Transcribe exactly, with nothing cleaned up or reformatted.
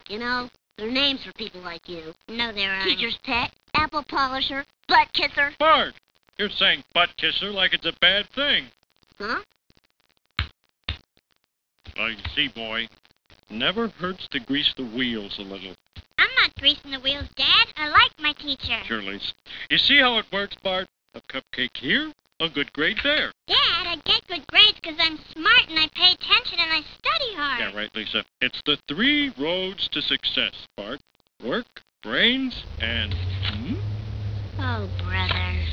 You know, there are names for people like you. No, there aren't. Teacher's pet, apple polisher, butt kisser. Bart, you're saying butt kisser like it's a bad thing. Huh? Well, you see, boy, never hurts to grease the wheels a little. I'm not greasing the wheels, Dad. I like my teacher. Sure, Lise. You see how it works, Bart? A cupcake here, a good grade there. Dad, I get good grades because I'm smart and I pay attention and I study hard. Yeah, right, Lisa. It's the three roads to success, Bart. Work, brains, and... Hmm? Oh, brother.